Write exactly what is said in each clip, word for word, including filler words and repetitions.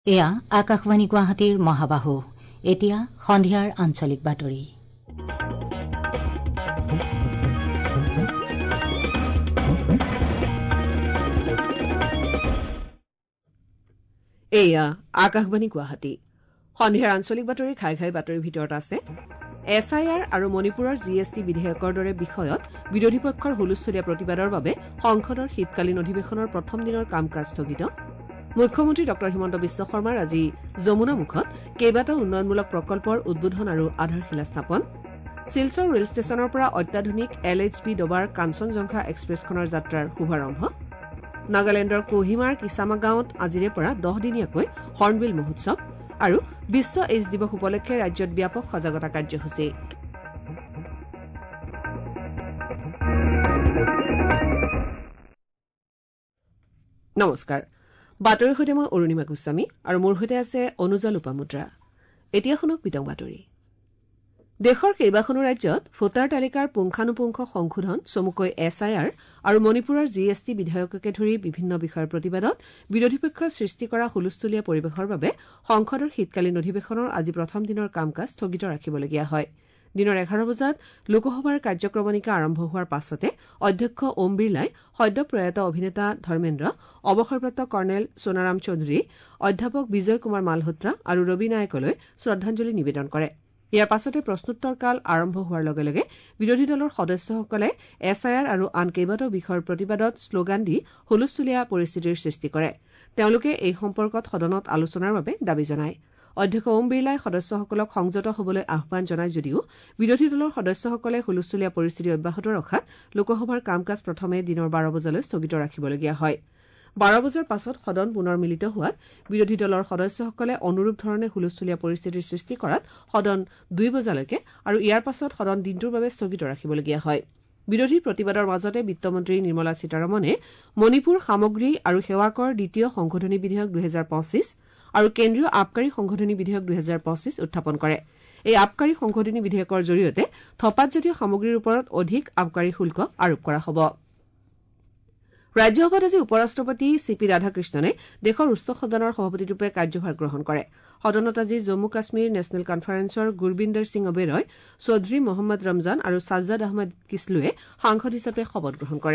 এয়া আকাশবাণী গুৱাহাটীৰ মহাবাহু। এতিয়া সন্ধিয়াৰ আঞ্চলিক বাতৰি। এয়া আকাশবাণী গুৱাহাটী। সন্ধিয়াৰ আঞ্চলিক বাতৰি ঘাই ঘাই বাতৰিৰ ভিতৰত আছে এছ আই আৰ আৰু মণিপুৰৰ জি এছ টি বিধেয়কৰ দৰে বিষয়ত বিৰোধী পক্ষৰ হুলস্থলীয়া প্ৰতিবাদৰ বাবে সংসদৰ শীতকালীন অধিৱেশনৰ প্ৰথম দিনৰ কাম কাজ স্থগিত। মুখ্যমন্ত্ৰী ডঃ হিমন্ত বিশ্ব শৰ্মাৰ আজি যমুনামুখত কেইবাটাও উন্নয়নমূলক প্ৰকল্পৰ উদ্বোধন আৰু আধাৰশিলা স্থাপন। শিলচৰ ৰেল ষ্টেচনৰ পৰা অত্যাধুনিক এল এইচ বি ডবাৰ কাঞ্চনজংঘা এক্সপ্ৰেছখনৰ যাত্ৰাৰ শুভাৰম্ভ। নাগালেণ্ডৰ কোহিমাৰ কিছামা গাঁৱত আজিৰে পৰা দহদিনীয়াকৈ হৰ্ণবিল মহোৎসৱ আৰু বিশ্ব এইডছ দিৱস উপলক্ষে ৰাজ্যত ব্যাপক সজাগতা কাৰ্যসূচী। নমস্কাৰ, বাতৰিৰ সৈতে মই অৰুণিমা গোস্বামী আৰু মোৰ সৈতে আছে অনুজা লোপামুদ্ৰা। এতিয়া শুনক বিতং বাতৰি। দেশৰ কেইবাখনো ৰাজ্যত ভোটাৰ তালিকাৰ পুংখানুপুংখ সংশোধন চমুকৈ এছ আই আৰ আৰু মণিপুৰৰ জি এছ টি বিধেয়ককে ধৰি বিভিন্ন বিষয়ৰ প্ৰতিবাদত বিৰোধী পক্ষই সৃষ্টি কৰা হুলস্থলীয়া পৰিৱেশৰ বাবে সংসদৰ শীতকালীন অধিৱেশনৰ আজি প্ৰথম দিনৰ কাম কাজ স্থগিত ৰাখিবলগীয়া হয়। দিনৰ এঘাৰ বজাত লোকসভাৰ কাৰ্যক্ৰমণিকা আৰম্ভ হোৱাৰ পাছতে অধ্যক্ষ ওম বিৰলাই সদ্য প্ৰয়াত অভিনেতা ধৰ্মেন্দ্ৰ, অৱসৰপ্ৰাপ্ত কৰ্ণেল সোণাৰাম চৌধুৰী, অধ্যাপক বিজয় কুমাৰ মালহোত্ৰা আৰু ৰবি নায়কলৈ শ্ৰদ্ধাঞ্জলি নিবেদন কৰে। ইয়াৰ পাছতে প্ৰশ্নোত্তৰ কাল আৰম্ভ হোৱাৰ লগে লগে বিৰোধী দলৰ সদস্যসকলে এছ আই আৰ আৰু আন কেইবাটাও বিষয়ৰ প্ৰতিবাদত শ্লোগান দি হুলস্থলীয়া পৰিস্থিতিৰ সৃষ্টি কৰে। তেওঁলোকে এই সম্পৰ্কত সদনত আলোচনাৰ বাবে দাবী জনায়। অধ্যক্ষ ওম বিৰলাই সদস্যসকলক সংযত হবলৈ আহান জনায় যদিও বিৰোধী দলৰ সদস্যসকলে হুলস্থলীয়া পৰিস্থিতি অব্যাহত ৰখাত লোকসভাৰ কাম কাজ প্ৰথমে দিনৰ বাৰ বজালৈ স্থগিত ৰাখিবলগীয়া হয়। বাৰ বজাৰ পাছত সদন পুনৰ মিলিত হোৱাত বিৰোধী দলৰ সদস্যসকলে অনুৰূপ ধৰণে হুলস্থলীয়া পৰিস্থিতিৰ সৃষ্টি কৰাত সদন দুই বজালৈকে আৰু ইয়াৰ পাছত সদন দিনটোৰ বাবে স্থগিত ৰাখিবলগীয়া হয়। বিৰোধী প্ৰতিবাদৰ মাজতে বিত্তমন্ত্ৰী নিৰ্মলা সীতাৰমণে মণিপুৰ সামগ্ৰী আৰু সেৱাকৰ দ্বিতীয় সংশোধনী বিধেয়ক দুহেজাৰ পঁচিছ আৰু কেন্দ্ৰীয় আবকাৰী সংশোধনী বিধেয়ক দুহেজাৰ পঁচিছ উত্থাপন কৰে। এই আবকাৰী সংশোধনী বিধেয়কৰ জৰিয়তে ধঁপাতজাতীয় সামগ্ৰীৰ ওপৰত অধিক আবকাৰী শুল্ক আৰোপ কৰা হ'ব। ৰাজ্যসভাত আজি উপ ৰাষ্ট্ৰপতি চি পি ৰাধাকৃষ্ণনে দেশৰ উচ্চ সদনৰ সভাপতিৰূপে কাৰ্যভাৰ গ্ৰহণ কৰে। সদনত আজি জম্মু কাশ্মীৰ নেচনেল কনফাৰেন্সৰ গুৰবিন্দৰ সিং অবেৰয়, চৌধুৰী মহম্মদ ৰমজান আৰু ছাজ্জাদ আহমেদ কিছলুৱে সাংসদ হিচাপে শপত গ্ৰহণ কৰে।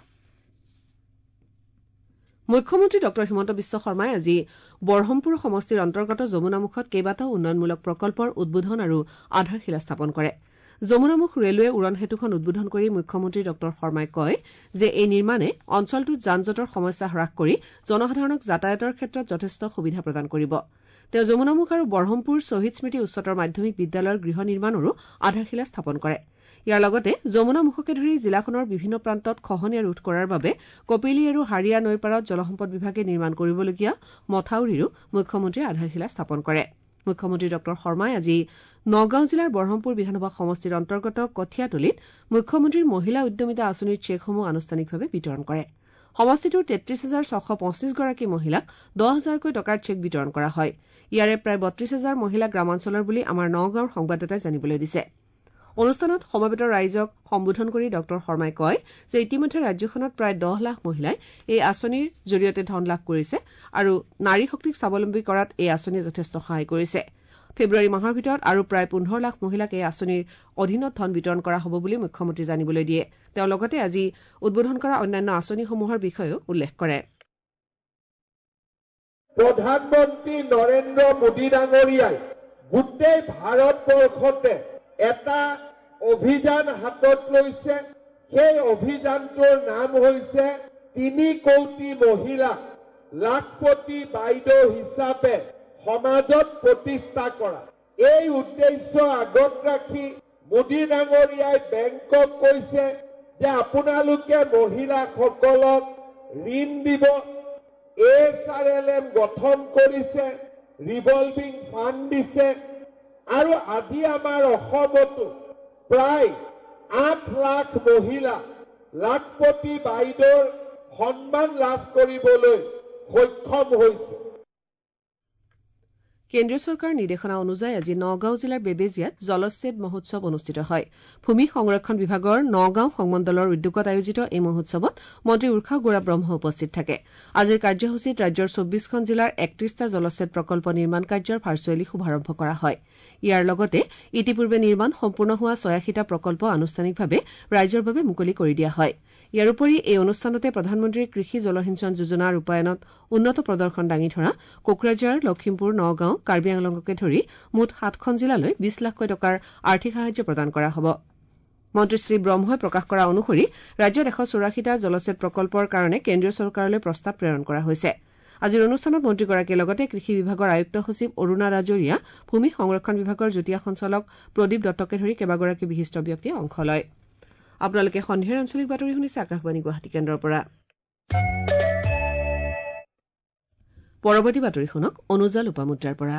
মুখ্যমন্ত্ৰী ডঃ হিমন্ত বিশ্ব শৰ্মাই আজি বৰহমপুৰ সমষ্টিৰ অন্তৰ্গত যমুনামুখত কেইবাটাও উন্নয়নমূলক প্ৰকল্পৰ উদ্বোধন আৰু আধাৰশিলা স্থাপন কৰে। যমুনামুখ ৰেলৱে উৰণ সেতুখন উদ্বোধন কৰি মুখ্যমন্ত্ৰী ডঃ শৰ্মাই কয় যে এই নিৰ্মাণে অঞ্চলটোত যান জঁটৰ সমস্যা হ্ৰাস কৰি জনসাধাৰণক যাতায়াতৰ ক্ষেত্ৰত যথেষ্ট সুবিধা প্ৰদান কৰিব। তেওঁ যমুনামুখ আৰু বৰহমপুৰ শ্বহীদ স্মৃতি উচ্চতৰ মাধ্যমিক বিদ্যালয়ৰ গৃহ নিৰ্মাণৰো আধাৰশিলা স্থাপন কৰে। ইয়াৰ লগতে যমুনামুখকে ধৰি জিলাখনৰ বিভিন্ন প্ৰান্তত খহনীয়া ৰোধ কৰাৰ বাবে কপিলী আৰু হাৰিয়া নৈপাৰত জলসম্পদ বিভাগে নিৰ্মাণ কৰিবলগীয়া মথাউৰিৰো মুখ্যমন্ত্ৰীয়ে আধাৰশিলা স্থাপন কৰে। মুখ্যমন্ত্ৰী ডঃ শৰ্মাই আজি নগাঁও জিলাৰ বৰহমপুৰ বিধানসভা সমষ্টিৰ অন্তৰ্গত কঠীয়াতলীত মুখ্যমন্ত্ৰীৰ মহিলা উদ্যমিতা আঁচনিৰ চেকসমূহ আনুষ্ঠানিকভাৱে বিতৰণ কৰে। সমষ্টিটোৰ তেত্ৰিশ হাজাৰ ছশ পঁচিছ গৰাকী মহিলাক দহ হাজাৰকৈ টকাৰ চেক বিতৰণ কৰা হয়। ইয়াৰে প্ৰায় বত্ৰিশ হাজাৰ মহিলা গ্ৰামাঞ্চলৰ বুলি আমাৰ নগাঁৱৰ সংবাদদাতাই জানিবলৈ দিছে। অনুষ্ঠানত সমবেত ৰাইজক সম্বোধন কৰি ডঃ শৰ্মাই কয় যে ইতিমধ্যে ৰাজ্যখনত প্ৰায় দহ লাখ মহিলাই এই আঁচনিৰ জৰিয়তে ধন লাভ কৰিছে আৰু নাৰী শক্তিক স্বাৱলম্বী কৰাত এই আঁচনিয়ে যথেষ্ট সহায় কৰিছে। ফেব্ৰুৱাৰী মাহৰ ভিতৰত আৰু প্ৰায় পোন্ধৰ লাখ মহিলাক এই আঁচনিৰ অধীনত ধন বিতৰণ কৰা হ'ব বুলি মুখ্যমন্ত্ৰী জানিবলৈ দিয়ে। তেওঁ লগতে আজি উদ্বোধন কৰা অন্যান্য আঁচনিসমূহৰ বিষয়েও উল্লেখ কৰে। প্ৰধানমন্ত্ৰী নৰেন্দ্ৰ মোদী ডাঙৰীয়াই গোটেই ভাৰতবৰ্ষতে এটা অভিযান হাতত লৈছে। সেই অভিযানটোৰ নাম হৈছে তিনি কোটি মহিলা লাখপতি বাইদেউ হিচাপে সমাজত প্ৰতিষ্ঠা কৰা। এই উদ্দেশ্য আগত ৰাখি মোদী ডাঙৰীয়াই বেংকক কৈছে যে আপোনালোকে মহিলাসকলক ঋণ দিব। এছ আৰ এল এম গঠন কৰিছে, ৰিভলভিং ফাণ্ড দিছে আৰু আজি আমাৰ অসমতো প্ৰায় আঠ লাখ মহিলা লাখপতি বাইদেউৰ সন্মান লাভ কৰিবলৈ সক্ষম হৈছে। কেন্দ্ৰীয় চৰকাৰৰ নিৰ্দেশনা অনুযায়ী আজি নগাঁও জিলাৰ বেবেজিয়াত জলচ্ছেদ মহোৎসৱ অনুষ্ঠিত হয় ভূমি সংৰক্ষণ বিভাগৰ নগাঁও সংমণ্ডলৰ উদ্যোগত আয়োজিত এই মহোৎসৱত মন্ত্ৰী উৰ্ষা গোৰা ব্ৰহ্ম উপস্থিত থাকে আজিৰ কাৰ্যসূচীত ৰাজ্যৰ চৌব্বিছখন জিলাৰ একত্ৰিশটা জলচ্ছেদ প্ৰকল্প নিৰ্মাণ কাৰ্যৰ ভাৰ্চুৱেলি শুভাৰম্ভ কৰা হয় ইয়াৰ লগতে ইতিপূৰ্বে নিৰ্মাণ সম্পূৰ্ণ হোৱা ছয়াশীটা প্ৰকল্প আনুষ্ঠানিকভাৱে ৰাইজৰ বাবে মুকলি কৰি দিয়া হয় ইয়াৰ উপৰি এই অনুষ্ঠানতে প্ৰধানমন্ত্ৰীৰ কৃষি জলসিঞ্চন যোজনা ৰূপায়ণত উন্নত প্ৰদৰ্শন দাঙি ধৰা কোকৰাঝাৰ লখিমপুৰ নগাঁও কাৰ্বি আংলঙকে ধৰি মুঠ সাতখন জিলালৈ বিশ লাখকৈ টকাৰ আৰ্থিক সাহায্য প্ৰদান কৰা হ'ব মন্ত্ৰী শ্ৰী ব্ৰহ্মই প্ৰকাশ কৰা অনুসৰি ৰাজ্যত এশ চৌৰাশীটা জলচ্ছেদ প্ৰকল্পৰ কাৰণে কেন্দ্ৰীয় চৰকাৰলৈ প্ৰস্তাৱ প্ৰেৰণ কৰা হৈছে আজিৰ অনুষ্ঠানত মন্ত্ৰীগৰাকীৰ লগতে কৃষি বিভাগৰ আয়ুক্ত সচিব অৰুণা ৰাজৰীয়া ভূমি সংৰক্ষণ বিভাগৰ যুটীয়া সঞ্চালক প্ৰদীপ দত্তকে ধৰি কেইবাগৰাকী বিশিষ্ট ব্যক্তিয়ে অংশ লয় আপোনালোকে সন্ধিয়াৰ আঞ্চলিক বাতৰি শুনিছে আকাশবাণী গুৱাহাটী কেন্দ্ৰৰ পৰা পৰৱৰ্তী বাতৰি শুনক অনুজা লোপামুদ্ৰাৰ পৰা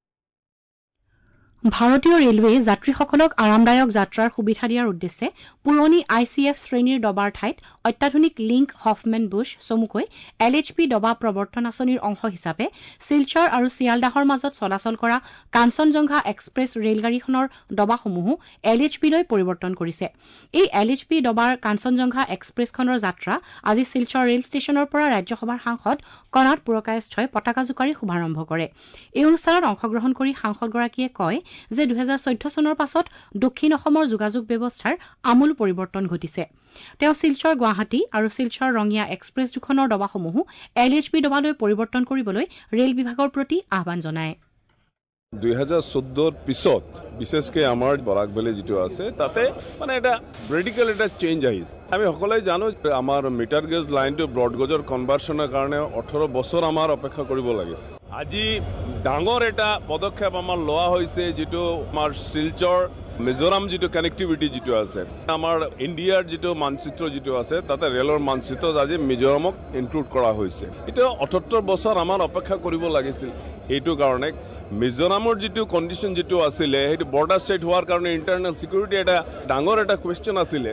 ভাৰতীয় ৰেলৱে যাত্ৰীসকলক আৰামদায়ক যাত্ৰাৰ সুবিধা দিয়াৰ উদ্দেশ্যে পুৰণি আই চি এফ শ্ৰেণীৰ ডবাৰ ঠাইত অত্যাধুনিক লিংক হফমেন বুছ চমুকৈ এল এইচ পি ডবা প্ৰৱৰ্তন আঁচনিৰ অংশ হিচাপে শিলচৰ আৰু চিয়ালদাহৰ মাজত চলাচল কৰা কাঞ্চনজংঘা এক্সপ্ৰেছ ৰেলগাড়ীখনৰ ডবাসমূহো এল এইচ পিলৈ পৰিৱৰ্তন কৰিছে এই এল এইচ পি ডবাৰ কাঞ্চনজংঘা এক্সপ্ৰেছখনৰ যাত্ৰা আজি শিলচৰ ৰেল ষ্টেচনৰ পৰা ৰাজ্যসভাৰ সাংসদ কণাদ পুৰকায়স্থই পতাকা জোকাৰি শুভাৰম্ভ কৰে এই অনুষ্ঠানত অংশগ্ৰহণ কৰি সাংসদগৰাকীয়ে কয় যে দুহেজাৰ চৈধ্য চনৰ পাছত দক্ষিণ অসমৰ যোগাযোগ ব্যৱস্থাৰ আমূল পৰিৱৰ্তন ঘটিছে তেওঁ শিলচৰ গুৱাহাটী আৰু শিলচৰ ৰঙিয়া এক্সপ্ৰেছ দুখনৰ ডবাসমূহো এল এইচ পি ডবালৈ পৰিৱৰ্তন কৰিবলৈ ৰেল বিভাগৰ প্ৰতি আহ্বান জনায় দুই হাজাৰ চৈধ্যৰ পিছত বিশেষকৈ আমাৰ বৰাক ভেলী যিটো আছে তাতে মানে এটা ৰেডিকেল এটা চেঞ্জ আহিছে আমি সকলোৱে জানো আমাৰ মিটাৰ গেজ লাইনটো ব্ৰডগেজৰ কনভাৰ্চনৰ কাৰণে ওঠৰ বছৰ আমাৰ অপেক্ষা কৰিব লাগিছে আজি ডাঙৰ এটা পদক্ষেপ আমাৰ লোৱা হৈছে যিটো আমাৰ শিলচৰ মিজোৰাম যিটো কানেক্টিভিটি যিটো আছে আমাৰ ইণ্ডিয়াৰ যিটো মানচিত্ৰ যিটো আছে তাতে ৰেলৰ মানচিত্ৰত আজি মিজোৰামক ইনক্লুড কৰা হৈছে এতিয়া অঠসত্তৰ বছৰ আমাৰ অপেক্ষা কৰিব লাগিছিল এইটো কাৰণে মিজোৰামৰ যিটো কণ্ডিশ্যন যিটো আছিলে সেইটো বৰ্ডাৰ ষ্টেট হোৱাৰ কাৰণে ইণ্টাৰনেল ছিকিউৰিটি এটা ডাঙৰ এটা কুৱেশ্যন আছিলে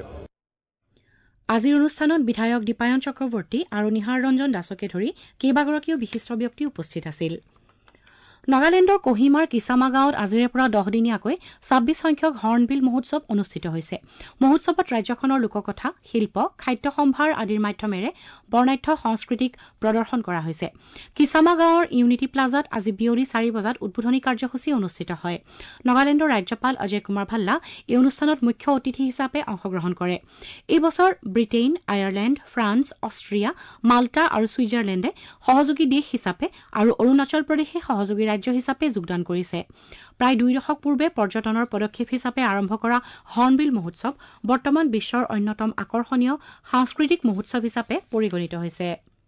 আজিৰ অনুষ্ঠানত বিধায়ক দীপায়ন চক্ৰৱৰ্তী আৰু নিহাৰ ৰঞ্জন দাসকে ধৰি কেইবাগৰাকীও বিশিষ্ট ব্যক্তি উপস্থিত আছিল নাগালেণ্ডৰ কোহিমাৰ কিছামা গাঁৱত আজিৰে পৰা দহদিনীয়াকৈ ছাব্বিছ সংখ্যক হৰ্ণবিল মহোৎসৱ অনুষ্ঠিত হৈছে মহোৎসৱত ৰাজ্যখনৰ লোককথা শিল্প খাদ্য সম্ভাৰ আদিৰ মাধ্যমেৰে বৰ্ণাঢ্য সাংস্কৃতিক প্ৰদৰ্শন কৰা হৈছে কিছামা গাঁৱৰ ইউনিটি প্লাজাত আজি বিয়লি চাৰি বজাত উদ্বোধনী কাৰ্যসূচী অনুষ্ঠিত হয় নাগালেণ্ডৰ ৰাজ্যপাল অজয় কুমাৰ ভাল্লা এই অনুষ্ঠানত মুখ্য অতিথি হিচাপে অংশগ্ৰহণ কৰে এই বছৰ Britain Ireland France Austria Malta আৰু ছুইজাৰলেণ্ডে সহযোগী দেশ হিচাপে আৰু অৰুণাচল প্ৰদেশে সহযোগী ৰাজ্য হিচাপে যোগদান কৰিছে প্ৰায় দুই দশক পূৰ্বে পৰ্যটনৰ পদক্ষেপ হিচাপে আৰম্ভ কৰা হৰ্ণবিল মহোৎসৱ বৰ্তমান বিশ্বৰ অন্যতম আকৰ্ষণীয় সাংস্কৃতিক মহোৎসৱ হিচাপে পৰিগণিত হৈছে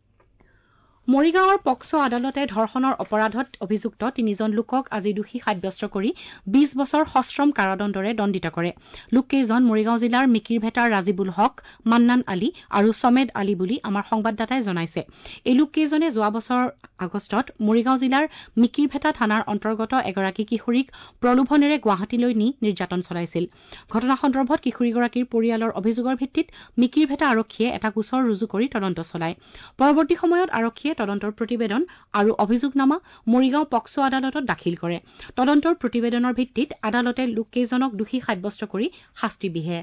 মৰিগাঁৱৰ পক্সো আদালতে ধৰ্ষণৰ অপৰাধত অভিযুক্ত তিনিজন লোকক আজি দোষী সাব্যস্ত কৰি বিশ বছৰ সশ্ৰম কাৰাদণ্ডৰে দণ্ডিত কৰে লোককেইজন মৰিগাঁও জিলাৰ মিকিৰভেটাৰ ৰাজিবুল হক মান্নান আলী আৰু সমেদ আলী বুলি আমাৰ সংবাদদাতাই জনাইছে এই লোককেইজনে যোৱা বছৰ আগষ্টত মৰিগাঁও জিলাৰ মিকিৰভেটা থানাৰ অন্তৰ্গত এগৰাকী কিশোৰীক প্ৰলোভনেৰে গুৱাহাটীলৈ নি নিৰ্যাতন চলাইছিল ঘটনা সন্দৰ্ভত কিশোৰীগৰাকীৰ পৰিয়ালৰ অভিযোগৰ ভিত্তিত মিকিৰভেটা আৰক্ষীয়ে এটা গোচৰ ৰুজু কৰি তদন্ত চলায় পৰৱৰ্তী সময়ত আৰক্ষীয়ে তদন্তৰ প্ৰতিবেদন আৰু অভিযোগনামা মৰিগাঁও পক্সো আদালতত দাখিল কৰে তদন্তৰ প্ৰতিবেদনৰ ভিত্তিত আদালতে লোককেইজনক দোষী সাব্যস্ত কৰি শাস্তি বিহে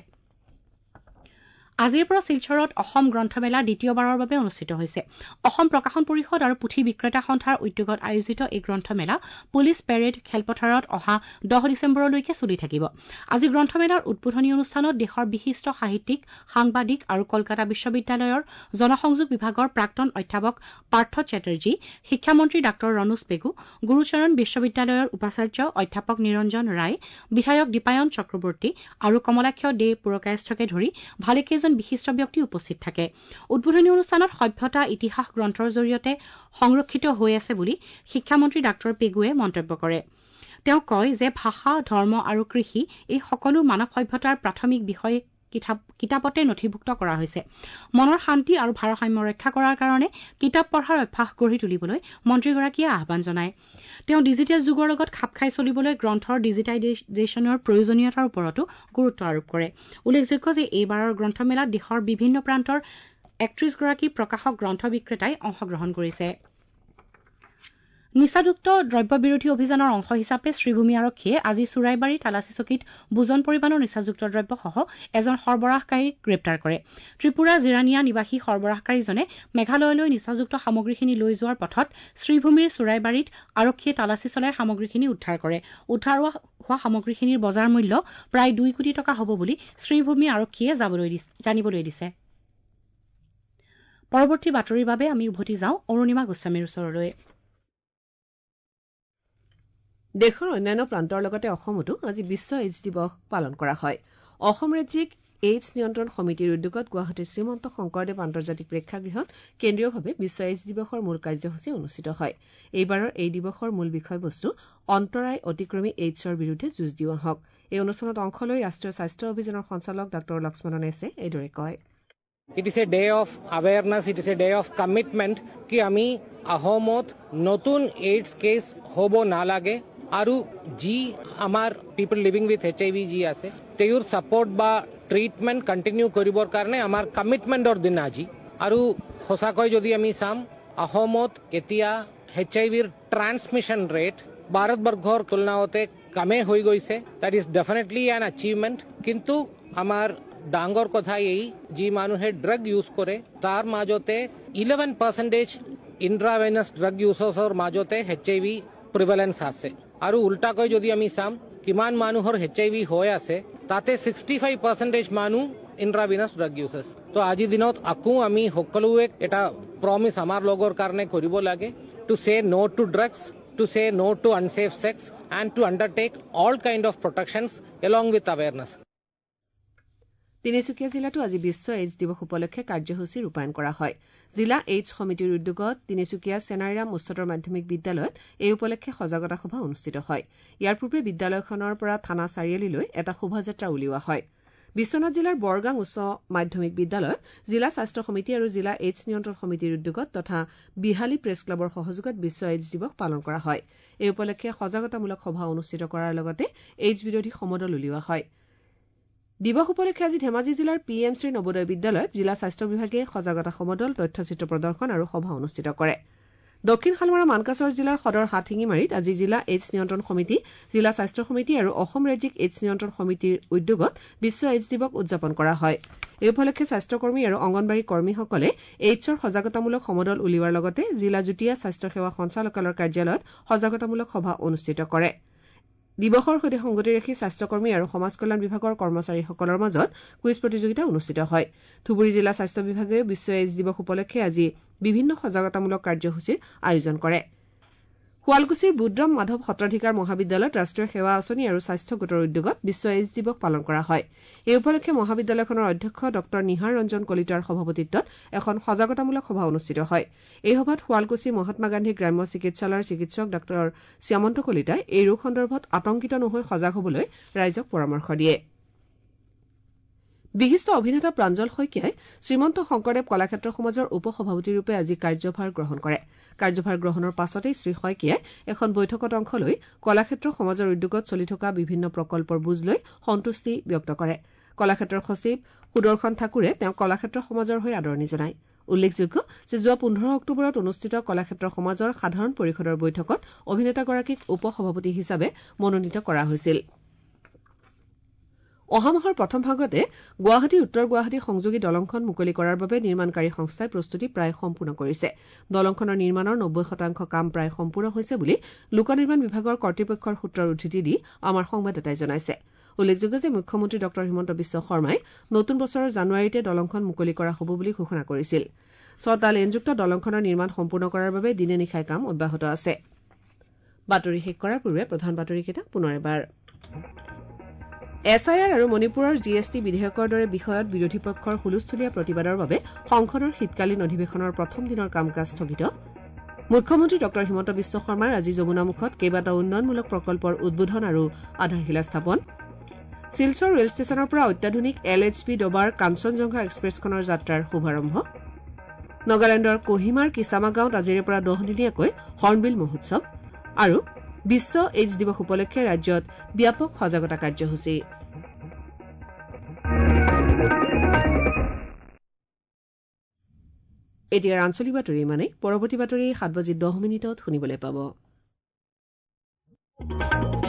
আজিৰ পৰা শিলচৰত অসম গ্ৰন্থমেলা দ্বিতীয়বাৰৰ বাবে অনুষ্ঠিত হৈছে অসম প্ৰকাশন পৰিষদ আৰু পুথি বিক্ৰেতা সন্থাৰ উদ্যোগত আয়োজিত এই গ্ৰন্থমেলা পুলিচ পেৰেড খেলপথাৰত অহা দহ ডিচেম্বৰলৈকে চলি থাকিব আজি গ্ৰন্থমেলাৰ উদ্বোধনী অনুষ্ঠানত দেশৰ বিশিষ্ট সাহিত্যিক সাংবাদিক আৰু কলকাতা বিশ্ববিদ্যালয়ৰ জনসংযোগ বিভাগৰ প্ৰাক্তন অধ্যাপক পাৰ্থ চেটাৰ্জী শিক্ষামন্ত্ৰী ডাঃ ৰণোজ পেগু গুৰুচৰণ বিশ্ববিদ্যালয়ৰ উপাচাৰ্য অধ্যাপক নিৰঞ্জন ৰায় বিধায়ক দীপায়ন চক্ৰৱৰ্তী আৰু কমলাক্ষ দে পুৰকায়স্থকে ধৰি ভালেকেইজন বিশিষ্ট ব্যক্তি উপস্থিত থাকে উদ্বোধনী অনুষ্ঠানত সভ্যতা ইতিহাস গ্ৰন্থৰ জৰিয়তে সংৰক্ষিত হৈ আছে বুলি শিক্ষামন্ত্ৰী ডাঃ পেগুৱে মন্তব্য কৰে তেওঁ কয় যে ভাষা ধৰ্ম আৰু কৃষি এই সকলো মানৱ সভ্যতাৰ প্ৰাথমিক বিষয় কিতাপতে নথিভুক্ত কৰা হৈছে মনৰ শান্তি আৰু ভাৰসাম্য ৰক্ষা কৰাৰ কাৰণে কিতাপ পঢ়াৰ অভ্যাস গঢ়ি তুলিবলৈ মন্ত্ৰীগৰাকীয়ে আহ্বান জনায় তেওঁ ডিজিটেল যুগৰ লগত খাপ খাই চলিবলৈ গ্ৰন্থৰ ডিজিটাইজেশ্যনৰ প্ৰয়োজনীয়তাৰ ওপৰতো গুৰুত্ব আৰোপ কৰে উল্লেখযোগ্য যে এইবাৰৰ গ্ৰন্থমেলাত দেশৰ বিভিন্ন প্ৰান্তৰ একত্ৰিশ গৰাকী প্ৰকাশক গ্ৰন্থ বিক্ৰেতাই অংশগ্ৰহণ কৰিছে নিচাযুক্ত দ্ৰব্য বিৰোধী অভিযানৰ অংশ হিচাপে শ্ৰীভূমি আৰক্ষীয়ে আজি চুৰাইবাৰী তালাচী চকীত বুজন পৰিমাণৰ নিচাযুক্ত দ্ৰব্যসহ এজন সৰবৰাহকাৰীক গ্ৰেপ্তাৰ কৰে। ত্ৰিপুৰা জিৰানিয়া নিবাসী সৰবৰাহকাৰীজনে মেঘালয়লৈ নিচাযুক্ত সামগ্ৰীখিনি লৈ যোৱাৰ পথত শ্ৰীভূমিৰ চুৰাইবাৰীত আৰক্ষীয়ে তালাচী চলাই সামগ্ৰীখিনি উদ্ধাৰ কৰে। উদ্ধাৰ হোৱা সামগ্ৰীখিনিৰ বজাৰ মূল্য প্ৰায় দুই কোটি টকা হ'ব বুলি শ্ৰীভূমি আৰক্ষীয়ে জানিবলৈ দিছে। পৰৱৰ্তী বাতৰিৰ বাবে আমি উভতি যাওঁ অৰুণিমা গোস্বামীৰ ওচৰলৈ। দেশৰ অন্যান্য প্ৰান্তৰ লগতে অসমতো আজি বিশ্ব এইডছ দিৱস পালন কৰা হয়। অসম ৰাজ্যিক এইডছ নিয়ন্ত্ৰণ সমিতিৰ উদ্যোগত গুৱাহাটীৰ শ্ৰীমন্ত শংকৰদেৱ আন্তৰ্জাতিক প্ৰেক্ষাগৃহত কেন্দ্ৰীয়ভাৱে বিশ্ব এইডছ দিৱসৰ মূল কাৰ্যসূচী অনুষ্ঠিত হয়। এইবাৰৰ এই দিৱসৰ মূল বিষয়বস্তু অন্তৰায় অতিক্ৰমী এইডছৰ বিৰুদ্ধে যুঁজ দিওঁ আহক। এই অনুষ্ঠানত অংশ লৈ ৰাষ্ট্ৰীয় স্বাস্থ্য অভিযানৰ সঞ্চালক ডাঃ লক্ষ্মণন এছে এইদৰে কয়। It is a day of awareness, it is a day of commitment ki ami ahomot notun AIDS case hobo na lage aru ji amar people living with H I V ji ase teyur support ba treatment continue koribor karone amar commitment or din aji aru hosakoy jodi ami sam ahomot etia H I V er transmission rate bharat barghor tulnaote kame hoi goise. That is definitely an achievement, kintu amar ডাঙৰ কথা এই যি মানুহে drug use কৰে তাৰ মাজতে eleven percentage intravenous drug user মাজতে H আই V প্ৰিভেলেন্স আছে আৰু উল্টাকৈ যদি আমি চাম কিমান মানুহৰ এইচ আই ভি হৈ আছে তাতে ছিক্সটি ফাইভ পাৰ্চেন্টেজ মানুহ ইন্ট্ৰাভেনাছ ড্ৰাগ ইউজেছ। তো আজিৰ দিনত আকৌ আমি সকলোৱে এটা প্ৰমিছ আমাৰ লগৰ কাৰণে কৰিব লাগে to say no to drugs, to say no to unsafe sex and to undertake all kind of protections along with awareness. Tinsukia জিলাতো আজি বিশ্ব এইডছ দিৱস উপলক্ষে কাৰ্যসূচী ৰূপায়ণ কৰা হয়। জিলা এইডছ সমিতিৰ উদ্যোগত তিনিচুকীয়া চেনাইৰাম উচ্চতৰ মাধ্যমিক বিদ্যালয়ত এই উপলক্ষে সজাগতা সভা অনুষ্ঠিত হয়। ইয়াৰ পূৰ্বে বিদ্যালয়খনৰ পৰা থানা চাৰিআলিলৈ এটা শোভাযাত্ৰা উলিওৱা হয়। বিশ্বনাথ জিলাৰ বৰগাং উচ্চ মাধ্যমিক বিদ্যালয়ত জিলা স্বাস্থ্য সমিতি আৰু জিলা এইডছ নিয়ন্ত্ৰণ সমিতিৰ উদ্যোগত তথা বিহালী প্ৰেছ ক্লাবৰ সহযোগত বিশ্ব এইডছ দিৱস পালন কৰা হয়। এই উপলক্ষে সজাগতামূলক সভা অনুষ্ঠিত কৰাৰ লগতে এইডছ বিৰোধী সমদল উলিওৱা হয়। দিৱস উপলক্ষে আজি ধেমাজি জিলাৰ পি এম শ্ৰী নবোদয় বিদ্যালয়ত জিলা স্বাস্থ্য বিভাগে সজাগতা সমদল, তথ্যচিত্ৰ প্ৰদৰ্শন আৰু সভা অনুষ্ঠিত কৰে। দক্ষিণ শালমৰা মানকাছৰ জিলাৰ সদৰ হাতশিঙিমাৰীত আজি জিলা এইডছ নিয়ন্ত্ৰণ সমিতি, জিলা স্বাস্থ্য সমিতি আৰু অসম ৰাজ্যিক এইডছ নিয়ন্ত্ৰণ সমিতিৰ উদ্যোগত বিশ্ব এইডছ দিৱস উদযাপন কৰা হয়। এই উপলক্ষে স্বাস্থ্যকৰ্মী আৰু অংগনবাড়ী কৰ্মীসকলে এইডছৰ সজাগতামূলক সমদল উলিওৱাৰ লগতে জিলা যুটীয়া স্বাস্থ্য সেৱা সঞ্চালকালয়ৰ কাৰ্যালয়ত সজাগতামূলক সভা অনুষ্ঠিত কৰে। দিৱসৰ সৈতে সংগতি ৰাখি স্বাস্থ্যকৰ্মী আৰু সমাজ কল্যাণ বিভাগৰ কৰ্মচাৰীসকলৰ মাজত কুইজ প্ৰতিযোগিতা অনুষ্ঠিত হয়। ধুবুৰী জিলা স্বাস্থ্য বিভাগেও বিশ্ব এইডছ দিৱস উপলক্ষে আজি বিভিন্ন সজাগতামূলক কাৰ্যসূচীৰ আয়োজন কৰে। শুৱালকুছিৰ বুদ্ৰম মাধৱ সত্ৰাধিকাৰ মহাবিদ্যালয়ত ৰাষ্ট্ৰীয় সেৱা আঁচনি আৰু স্বাস্থ্য গোটৰ উদ্যোগত বিশ্ব এইডছ দিৱস পালন কৰা হয়। এই উপলক্ষে মহাবিদ্যালয়খনৰ অধ্যক্ষ ডঃ নিহাৰ ৰঞ্জন কলিতাৰ সভাপতিত্বত এখন সজাগতামূলক সভা অনুষ্ঠিত হয়। এই সভাত শুৱালকুছি মহাত্মা গান্ধী গ্ৰাম্য চিকিৎসালয়ৰ চিকিৎসক ডঃ শ্যামন্ত কলিতাই এই ৰোগ সন্দৰ্ভত আতংকিত নহৈ সজাগ হ'বলৈ ৰাইজক পৰামৰ্শ দিয়ে। বিশিষ্ট অভিনেতা প্ৰাঞ্জল শইকীয়াই শ্ৰীমন্ত শংকৰদেৱ কলাক্ষেত্ৰ সমাজৰ উপ সভাপতিৰূপে আজি কাৰ্যভাৰ গ্ৰহণ কৰে। কাৰ্যভাৰ গ্ৰহণৰ পাছতেই শ্ৰী শইকীয়াই এখন বৈঠকত অংশ লৈ কলাক্ষেত্ৰ সমাজৰ উদ্যোগত চলি থকা বিভিন্ন প্ৰকল্পৰ বুজ লৈ সন্তুষ্টি ব্যক্ত কৰে। কলাক্ষেত্ৰৰ সচিব সুদৰ্শন ঠাকুৰে তেওঁক কলাক্ষেত্ৰ সমাজৰ হৈ আদৰণি জনায়। উল্লেখযোগ্য যে যোৱা পোন্ধৰ অক্টোবৰত অনুষ্ঠিত কলাক্ষেত্ৰ সমাজৰ সাধাৰণ পৰিষদৰ বৈঠকত অভিনেতাগৰাকীক উপ সভাপতি হিচাপে মনোনীত কৰা হৈছিল। অহা মাহৰ প্ৰথম ভাগতে গুৱাহাটী উত্তৰ গুৱাহাটী সংযোগী দলংখন মুকলি কৰাৰ বাবে নিৰ্মাণকাৰী সংস্থাই প্ৰস্তুতি প্ৰায় সম্পূৰ্ণ কৰিছে। দলংখনৰ নিৰ্মাণৰ নব্বৈ শতাংশ কাম প্ৰায় সম্পূৰ্ণ হৈছে বুলি লোক নিৰ্মাণ বিভাগৰ কৰ্তৃপক্ষৰ সূত্ৰৰ উদ্ধৃতি দি আমাৰ সংবাদদাতাই জনাইছে। উল্লেখযোগ্য যে মুখ্যমন্ত্ৰী ডঃ হিমন্ত বিশ্ব শৰ্মাই নতুন বছৰৰ জানুৱাৰীতে দলংখন মুকলি কৰা হ'ব বুলি ঘোষণা কৰিছিল। ছটা লেনযুক্ত দলংখনৰ নিৰ্মাণ সম্পূৰ্ণ কৰাৰ বাবে দিনে নিশাই কাম অব্যাহত আছে। বাতৰি শেষ কৰাৰ পূৰ্বে প্ৰধান বাতৰিকেইটা পুনৰ এবাৰ। এছ আই আৰ আৰু মণিপুৰৰ জি এছ টি বিধেয়কৰ দৰে বিষয়ত বিৰোধী পক্ষৰ হুলস্থূলীয়া প্ৰতিবাদৰ বাবে সংসদৰ শীতকালীন অধিৱেশনৰ প্ৰথম দিনৰ কাম কাজ স্থগিত। মুখ্যমন্ত্ৰী ডঃ হিমন্ত বিশ্ব শৰ্মাৰ আজি যমুনামুখত কেইবাটাও উন্নয়নমূলক প্ৰকল্পৰ উদ্বোধন আৰু আধাৰশিলা স্থাপন। শিলচৰ ৰেল ষ্টেচনৰ পৰা অত্যাধুনিক এল এইচ পি ডবাৰ কাঞ্চনজংঘা এক্সপ্ৰেছখনৰ যাত্ৰাৰ শুভাৰম্ভ। নগালেণ্ডৰ কোহিমাৰ কিছামা গাঁৱত আজিৰে পৰা দহদিনীয়াকৈ হৰ্ণবিল মহোৎসৱ আৰু বিশ্ব এইডছ দিৱস উপলক্ষে ৰাজ্যত ব্যাপক সজাগতা কাৰ্যসূচী। এতিয়াৰ আঞ্চলিক বাতৰি মানে পৰৱৰ্তী বাতৰি সাত বাজি দহ মিনিটত শুনিবলৈ পাব।